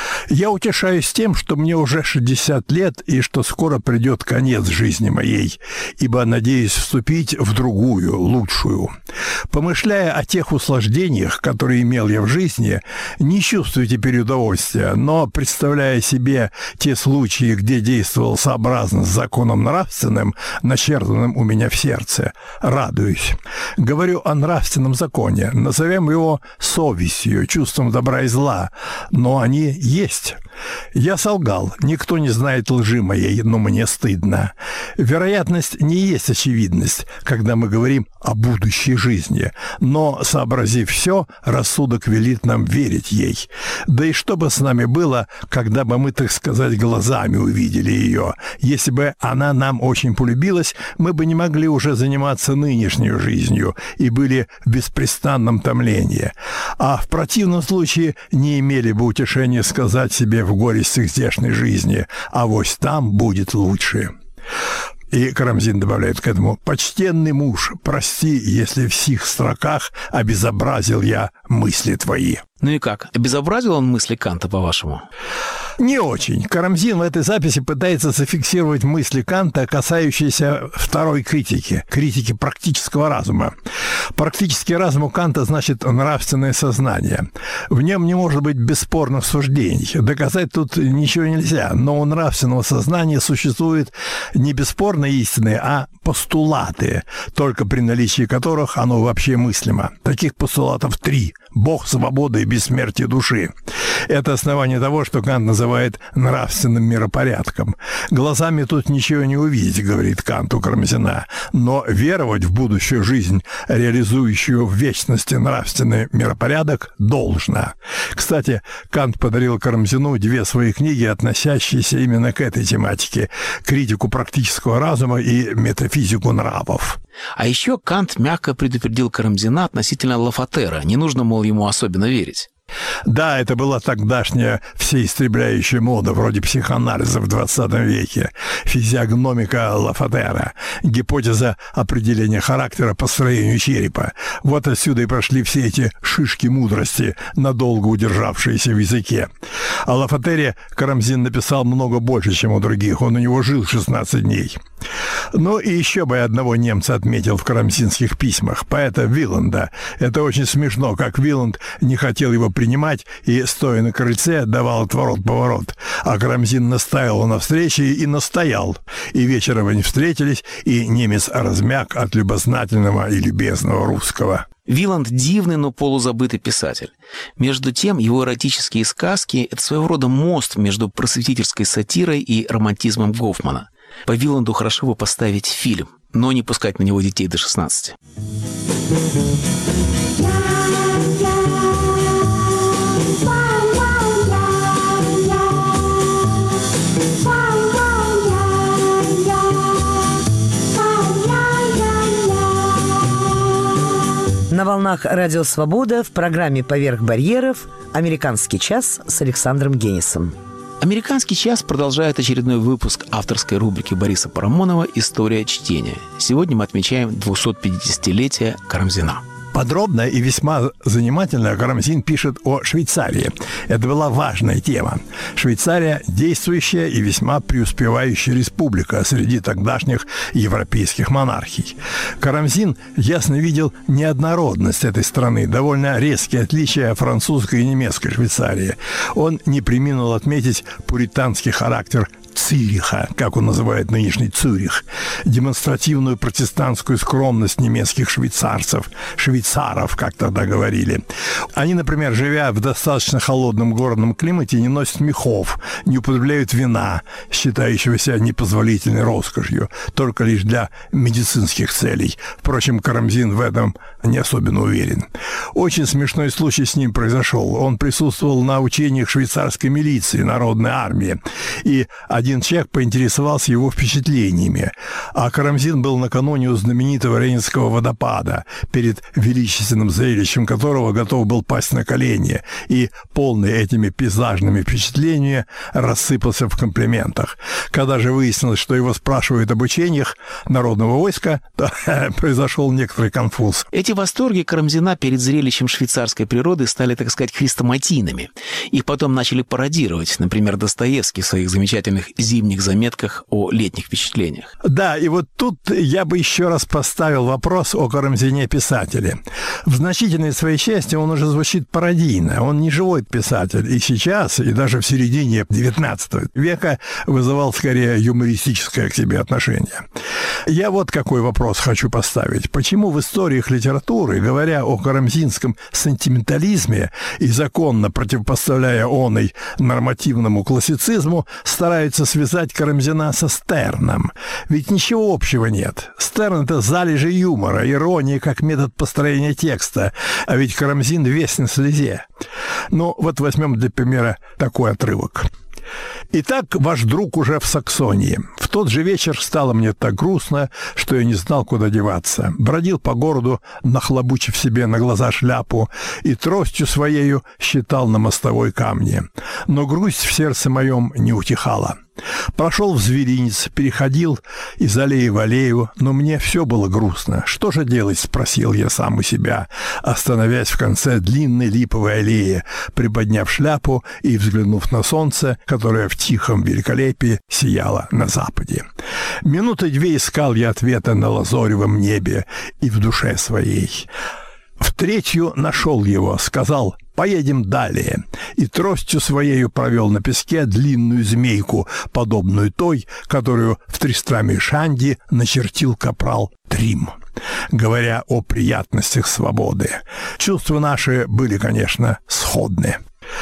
«Я утешаюсь тем, что мне уже 60 лет и что скоро придет конец жизни моей, ибо надеюсь вступить в другую, лучшую. Помышляя о тех услаждениях, которые имел я в жизни, не чувствую теперь удовольствия, но, представляя себе те случаи, где действовал сообразно с законом нравственным, начертанным у меня в сердце, радуюсь. Говорю о нравственном законе, назовем его совестью, чувством добра и зла, но они есть. Я солгал, никто не знает лжи моей, но мне стыдно. Вероятность не есть очевидность, когда мы говорим о будущей жизни, но, сообразив все, рассудок велит нам верить ей. Да и что бы с нами было, когда бы мы, так сказать, глазами увидели ее? Если бы она нам очень полюбилась, мы бы не могли уже заниматься нынешней жизнью и были в беспрестанном томлении. А в противном случае не имели бы утешения сказать себе в горестях здешней жизни, а вось там будет лучше». И Карамзин добавляет к этому: «Почтенный муж, прости, если в сих строках обезобразил я мысли твои». Ну и как? Обезобразил он мысли Канта, по-вашему? Не очень. Карамзин в этой записи пытается зафиксировать мысли Канта, касающиеся второй критики практического разума. Практический разум у Канта значит нравственное сознание. В нем не может быть бесспорных суждений. Доказать тут ничего нельзя, но у нравственного сознания существуют не бесспорные истины, а постулаты, только при наличии которых оно вообще мыслимо. Таких постулатов 3. Бог, свобода и бессмертие души. Это основание того, что Кант называет нравственным миропорядком. Глазами тут ничего не увидеть, говорит Кант у Карамзина, но веровать в будущую жизнь, реализующую в вечности нравственный миропорядок, должно. Кстати, Кант подарил Карамзину 2 свои книги, относящиеся именно к этой тематике: «Критику практического разума» и «Метафизику нравов». А еще Кант мягко предупредил Карамзина относительно Лафатера. Не нужно, мол, ему особенно верить. Да, это была тогдашняя всеистребляющая мода, вроде психоанализа в 20 веке, физиогномика Лафатера, гипотеза определения характера по строению черепа. Вот отсюда и прошли все эти шишки мудрости, надолго удержавшиеся в языке. О Лафатере Карамзин написал много больше, чем у других, он у него жил 16 дней. Ну и еще бы одного немца отметил в карамзинских письмах, поэта Виланда. Это очень смешно, как Виланд не хотел его принимать и, стоя на крыльце, давал отворот-поворот. А Карамзин настаивал на встрече и настоял. И вечером они встретились, и немец размяк от любознательного и любезного русского. Виланд – дивный, но полузабытый писатель. Между тем, его эротические сказки – это своего рода мост между просветительской сатирой и романтизмом Гофмана. По Виланду хорошо бы поставить фильм, но не пускать на него детей до 16. На волнах Радио Свобода в программе «Поверх барьеров» «Американский час» с Александром Генисом. «Американский час» продолжает очередной выпуск авторской рубрики Бориса Парамонова «История чтения». Сегодня мы отмечаем 250-летие Карамзина. Подробно и весьма занимательно Карамзин пишет о Швейцарии. Это была важная тема. Швейцария – действующая и весьма преуспевающая республика среди тогдашних европейских монархий. Карамзин ясно видел неоднородность этой страны, довольно резкие отличия французской и немецкой Швейцарии. Он не преминул отметить пуританский характер Цюриха, как он называет нынешний Цюрих, демонстративную протестантскую скромность немецких швейцаров, как тогда говорили. Они, например, живя в достаточно холодном горном климате, не носят мехов, не употребляют вина, считающегося непозволительной роскошью, только лишь для медицинских целей. Впрочем, Карамзин в этом не особенно уверен. Очень смешной случай с ним произошел. Он присутствовал на учениях швейцарской милиции, народной армии, и один человек поинтересовался его впечатлениями. А Карамзин был накануне у знаменитого Рейнского водопада, перед величественным зрелищем которого готов был пасть на колени, и, полный этими пейзажными впечатлениями, рассыпался в комплиментах. Когда же выяснилось, что его спрашивают об учениях народного войска, то произошел некоторый конфуз. Эти восторги Карамзина перед зрелищем швейцарской природы стали, так сказать, хрестоматийными. Их потом начали пародировать, например, Достоевский в своих замечательных зимних заметках о летних впечатлениях. Да, и вот тут я бы еще раз поставил вопрос о Карамзине-писателе. В значительной своей части он уже звучит пародийно. Он не живой писатель. И сейчас, и даже в середине XIX века вызывал скорее юмористическое к себе отношение. Я вот какой вопрос хочу поставить. Почему в историях литературы, говоря о карамзинском сентиментализме и законно противопоставляя оной нормативному классицизму, стараются связать Карамзина со Стерном? Ведь ничего общего нет. Стерн – это залежи юмора, иронии как метод построения текста, а ведь Карамзин весь на слезе. Ну, вот возьмем для примера такой отрывок. «Итак, ваш друг уже в Саксонии. В тот же вечер стало мне так грустно, что я не знал, куда деваться. Бродил по городу, нахлобучив себе на глаза шляпу, и тростью своею считал на мостовой камни. Но грусть в сердце моем не утихала. Прошел в зверинец, переходил из аллеи в аллею, но мне все было грустно. Что же делать, спросил я сам у себя, остановясь в конце длинной липовой аллеи, приподняв шляпу и взглянув на солнце, которое в тихом великолепии сияло на западе. Минуты две искал я ответа на лазоревом небе и в душе своей. В третью нашел его, сказал: «Поедем далее», и тростью своею провел на песке длинную змейку, подобную той, которую в Тристраме и Шанди начертил капрал Трим. Говоря о приятностях свободы, чувства наши были, конечно, сходны.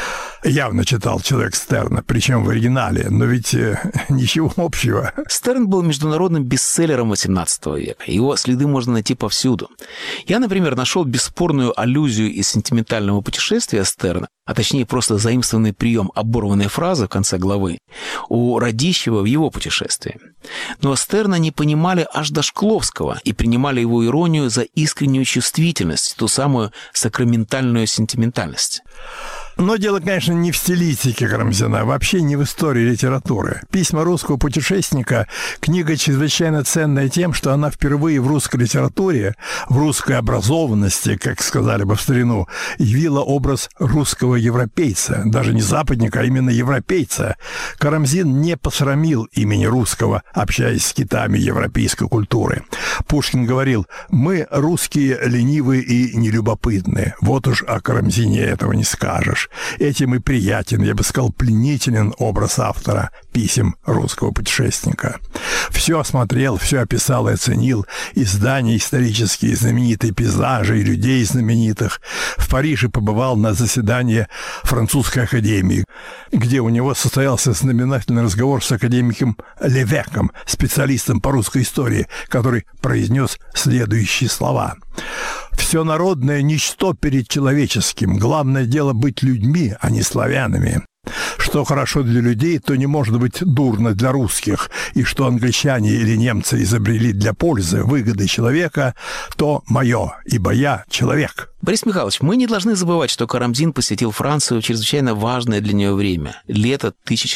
Явно читал человек Стерна, причем в оригинале, но ведь ничего общего. Стерн был международным бестселлером XVIII века. Его следы можно найти повсюду. Я, например, нашел бесспорную аллюзию из «Сентиментального путешествия» Стерна, а точнее просто заимствованный прием оборванной фразы в конце главы, у Радищева в его «Путешествии». Но Стерна не понимали аж до Шкловского и принимали его иронию за искреннюю чувствительность, ту самую сакраментальную сентиментальность. Но дело, конечно, не в стилистике Карамзина, вообще не в истории литературы. «Письма русского путешественника» — книга чрезвычайно ценная тем, что она впервые в русской литературе, в русской образованности, как сказали бы в старину, явила образ русского европейца, даже не западника, а именно европейца. Карамзин не посрамил имени русского, общаясь с китами европейской культуры. Пушкин говорил: «Мы, русские, ленивы и нелюбопытны». Вот уж о Карамзине этого не скажешь. Этим и приятен, я бы сказал, пленителен образ автора писем русского путешественника. Все осмотрел, все описал и оценил. И здания исторические, знаменитые пейзажи, и людей знаменитых. В Париже побывал на заседании французской академии, где у него состоялся знаменательный разговор с академиком Левеком, специалистом по русской истории, который произнес следующие слова: «Все народное – ничто перед человеческим. Главное дело быть людьми, а не славянами. Что хорошо для людей, то не может быть дурно для русских, и что англичане или немцы изобрели для пользы, выгоды человека, то мое, ибо я человек. Борис Михайлович, мы не должны забывать, что Карамзин посетил Францию в чрезвычайно важное для нее время – лето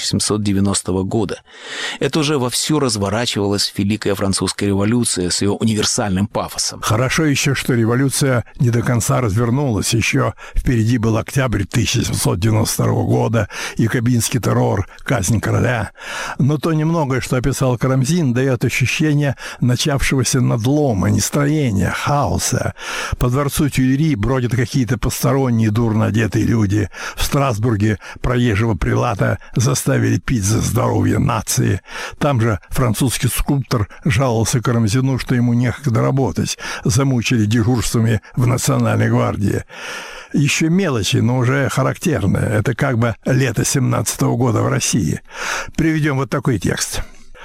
1790 года. Это уже вовсю разворачивалась Великая Французская революция с ее универсальным пафосом. Хорошо еще, что революция не до конца развернулась. Еще впереди был октябрь 1792 года, якобинский террор, казнь короля. Но то немногое, что описал Карамзин, дает ощущение начавшегося надлома, нестроения, хаоса. По дворцу Тюильри бродят какие-то посторонние, дурно одетые люди. В Страсбурге проезжего прилата заставили пить за здоровье нации. Там же французский скульптор жаловался Карамзину, что ему некогда работать. Замучили дежурствами в Национальной гвардии. Еще мелочи, но уже характерные. Это как бы лето 17-го года в России. Приведем вот такой текст.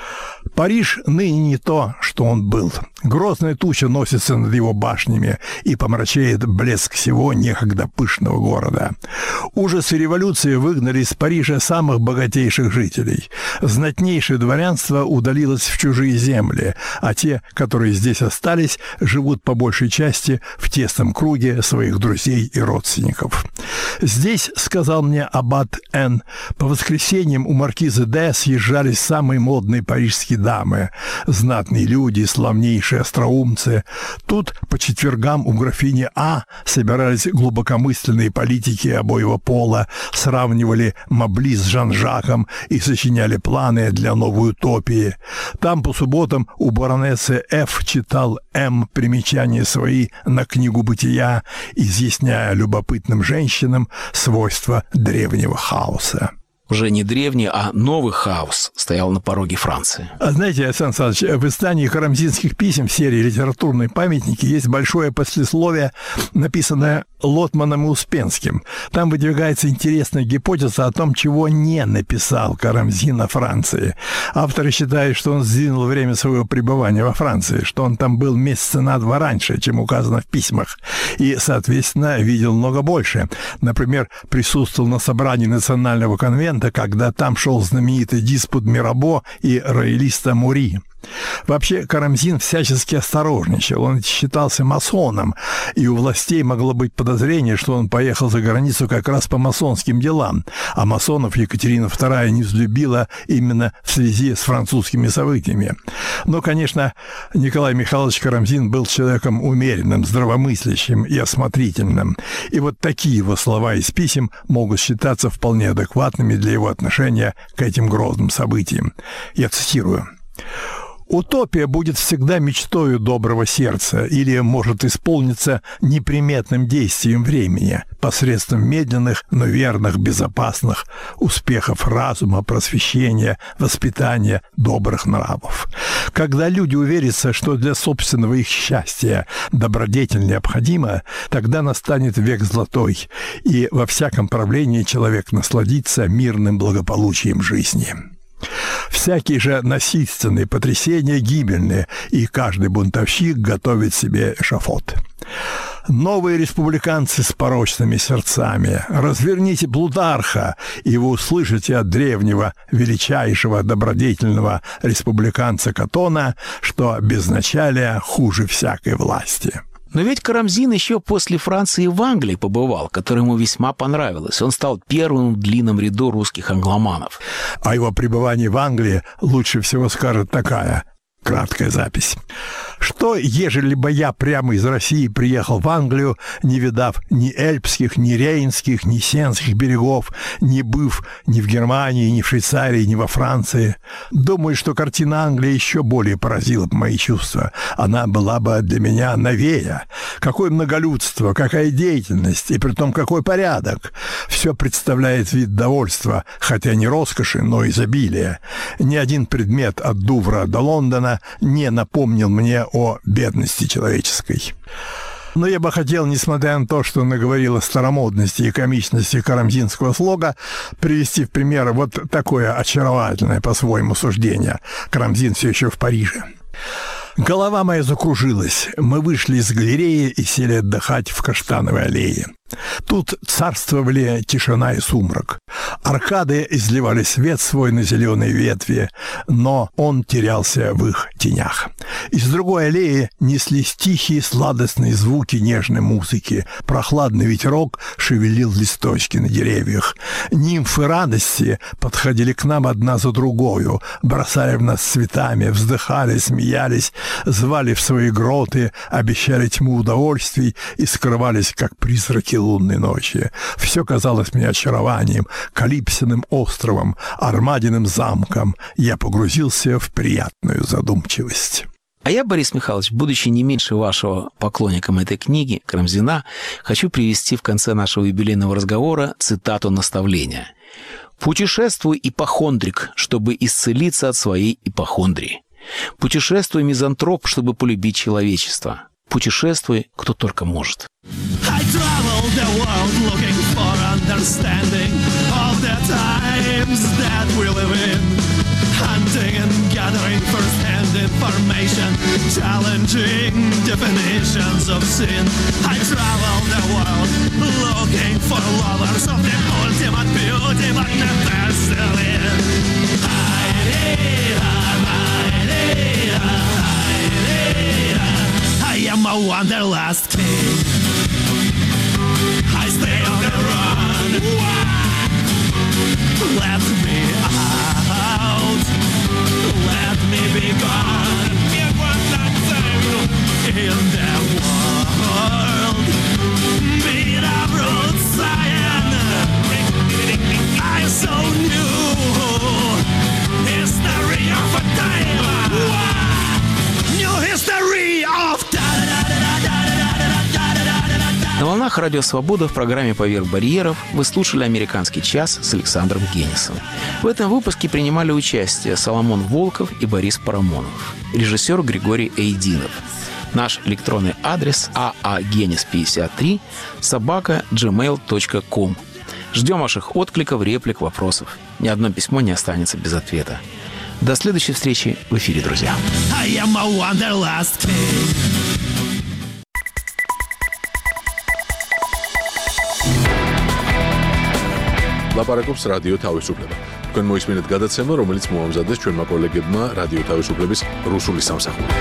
Париж ныне не то, что он был. Грозная туча носится над его башнями и помрачает блеск всего некогда пышного города. Ужасы революции выгнали из Парижа самых богатейших жителей. Знатнейшее дворянство удалилось в чужие земли, а те, которые здесь остались, живут по большей части в тесном круге своих друзей и родственников. Здесь, сказал мне аббат Н., по воскресеньям у маркизы Д. съезжались самые модные парижские дамы, знатные люди, славнейшие остроумцы. Тут по четвергам у графини А. собирались глубокомысленные политики обоего пола, сравнивали Мабли с Жан-Жаком и сочиняли планы для новой утопии. Там по субботам у баронессы Ф. читал М. примечания свои на книгу «Бытия», изъясняя любопытным женщинам свойства древнего хаоса. Уже не древний, а новый хаос стоял на пороге Франции. Знаете, Александр Александрович, в издании карамзинских писем в серии «Литературные памятники» есть большое послесловие, написанное Лотманом и Успенским. Там выдвигается интересная гипотеза о том, чего не написал Карамзин о Франции. Авторы считают, что он сдвинул время своего пребывания во Франции, что он там был месяца на 2 раньше, чем указано в письмах, и, соответственно, видел много больше. Например, присутствовал на собрании Национального конвента, когда там шел знаменитый диспут Мирабо и роялиста Мури. Вообще, Карамзин всячески осторожничал. Он считался масоном, и у властей могло быть подозрение, что он поехал за границу как раз по масонским делам, а масонов Екатерина II не взлюбила именно в связи с французскими событиями. Но, конечно, Николай Михайлович Карамзин был человеком умеренным, здравомыслящим и осмотрительным. И вот такие его слова из писем могут считаться вполне адекватными для его отношения к этим грозным событиям. Я цитирую. «Утопия будет всегда мечтою доброго сердца или может исполниться неприметным действием времени посредством медленных, но верных, безопасных успехов разума, просвещения, воспитания, добрых нравов. Когда люди уверятся, что для собственного их счастья добродетель необходима, тогда настанет век золотой, и во всяком правлении человек насладится мирным благополучием жизни». Всякие же насильственные потрясения гибельны, и каждый бунтовщик готовит себе эшафот. Новые республиканцы с порочными сердцами, разверните Плутарха, и вы услышите от древнего, величайшего, добродетельного республиканца Катона, что безначалие хуже всякой власти. Но ведь Карамзин еще после Франции в Англии побывал, которая ему весьма понравилась. Он стал первым в длинном ряду русских англоманов. О его пребывании в Англии лучше всего скажет такая краткая запись. Что, ежели бы я прямо из России приехал в Англию, не видав ни Эльпских, ни Рейнских, ни Сенских берегов, не быв ни в Германии, ни в Швейцарии, ни во Франции? Думаю, что картина Англии еще более поразила бы мои чувства. Она была бы для меня новее. Какое многолюдство, какая деятельность, и притом какой порядок. Все представляет вид довольства, хотя не роскоши, но изобилия. Ни один предмет от Дувра до Лондона не напомнил мне о бедности человеческой. Но я бы хотел, несмотря на то, что наговорил о старомодности и комичности карамзинского слога, привести в пример вот такое очаровательное по-своему суждение. Карамзин все еще в Париже. Голова моя закружилась. Мы вышли из галереи и сели отдыхать в Каштановой аллее. Тут царствовали тишина и сумрак. Аркады изливали свет свой на зеленые ветви, но он терялся в их тенях. Из другой аллеи неслись тихие сладостные звуки нежной музыки. Прохладный ветерок шевелил листочки на деревьях. Нимфы радости подходили к нам одна за другою, бросали в нас цветами, вздыхали, смеялись, звали в свои гроты, обещали тьму удовольствий и скрывались, как призраки лунной ночи. Все казалось мне очарованием, Калипсиным островом, Армадиным замком. Я погрузился в приятную задумчивость. А я, Борис Михайлович, будучи не меньше вашего поклонником этой книги «Карамзина», хочу привести в конце нашего юбилейного разговора цитату наставления. «Путешествуй, ипохондрик, чтобы исцелиться от своей ипохондрии. Путешествуй, мизантроп, чтобы полюбить человечество. Путешествуй, кто только может». I travel the world looking for understanding of the times that we live in. Hunting and gathering first-hand information, challenging definitions of sin. I travel the world looking for lovers of the ultimate beauty, but never still in. I am a wanderlust king. I stay on the run. Let me out. Let me be gone. In the world, beat up road Zion. I so new history of a time. New history of На волнах Радио Свобода в программе «Поверх барьеров» вы слушали «Американский час» с Александром Генисом. В этом выпуске принимали участие Соломон Волков и Борис Парамонов, режиссер Григорий Эйдинов. Наш электронный адрес aagenis53@gmail.com. Ждем ваших откликов, реплик, вопросов. Ни одно письмо не останется без ответа. До следующей встречи в эфире, друзья. I am a wanderlust king. ლაპარაკობს რადიო თავისუფლება. თქვენ მოისმინეთ გადაცემა, რომელიც მოამზადეს ჩვენმა კოლეგებმა რადიო თავისუფლების რუსული სამსახურიდან.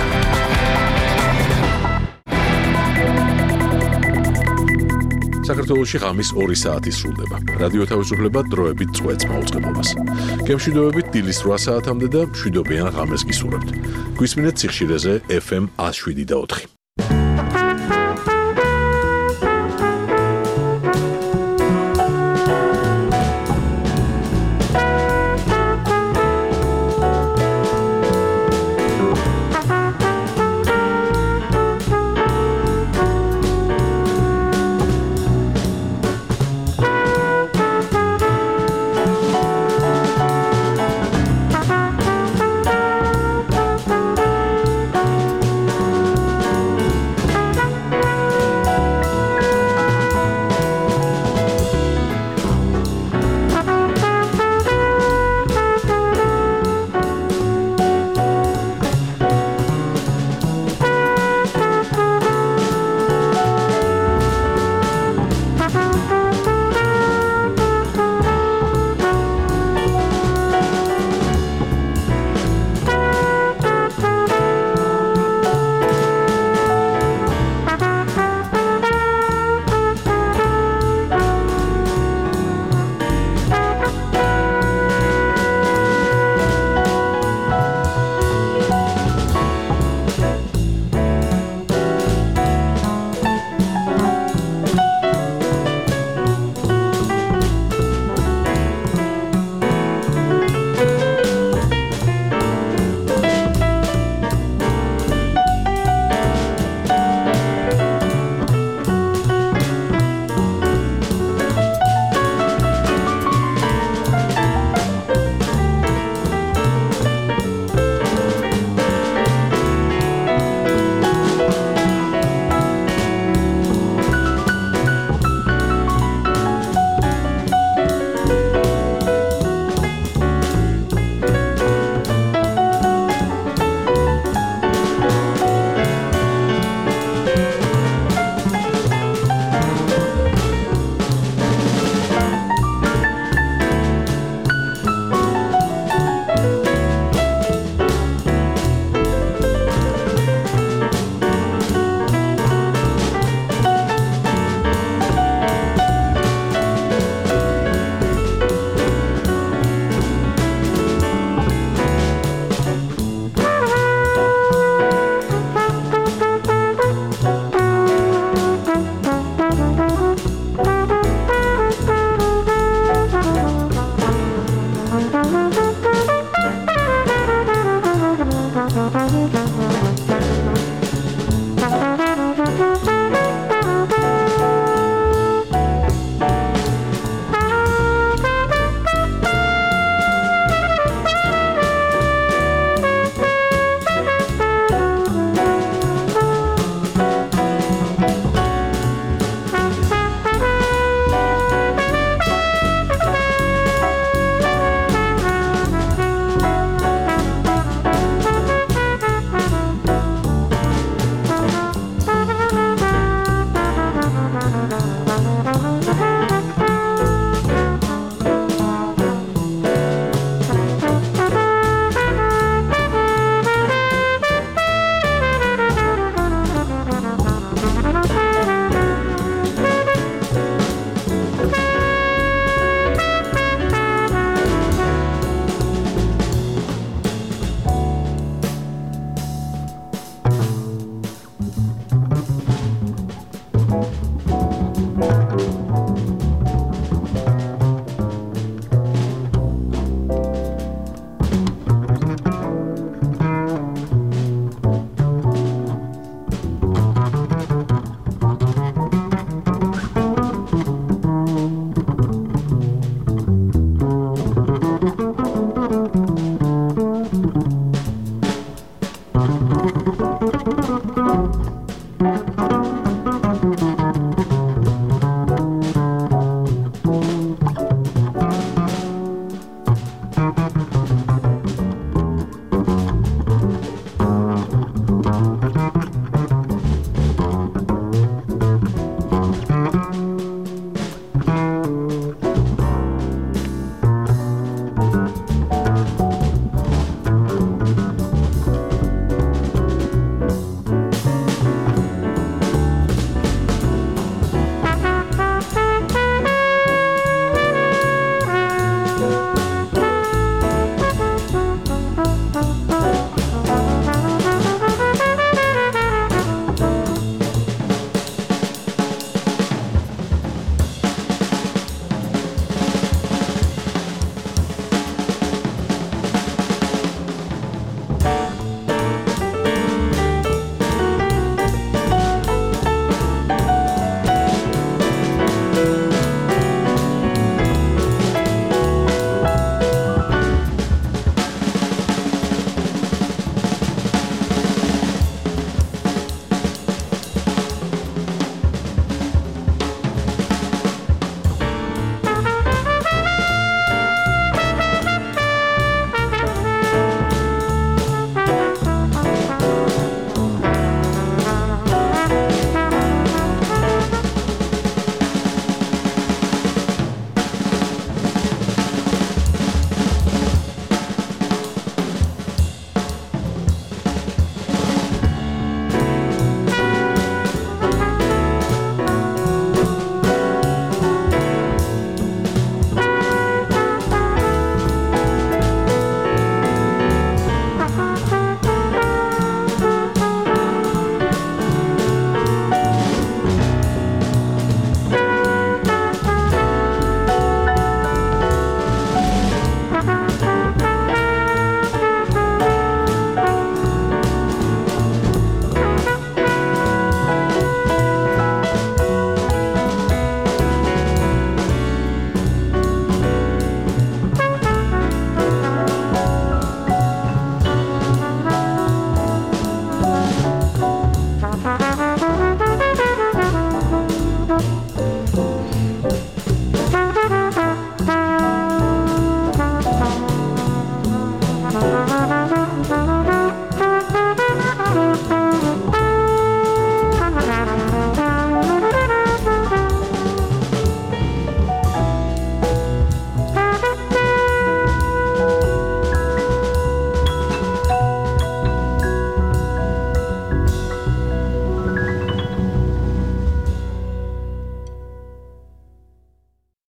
საქართველოში ღამის 2 საათი სრულდება. რადიო თავისუფლება დროებით წვეთს მაუწყებლობას. გემშვიდობებით დილის 8 საათამდე და მშვიდობიან ღამეს გისურვებთ. გვისმინეთ სიხშირეზე FM 107.4.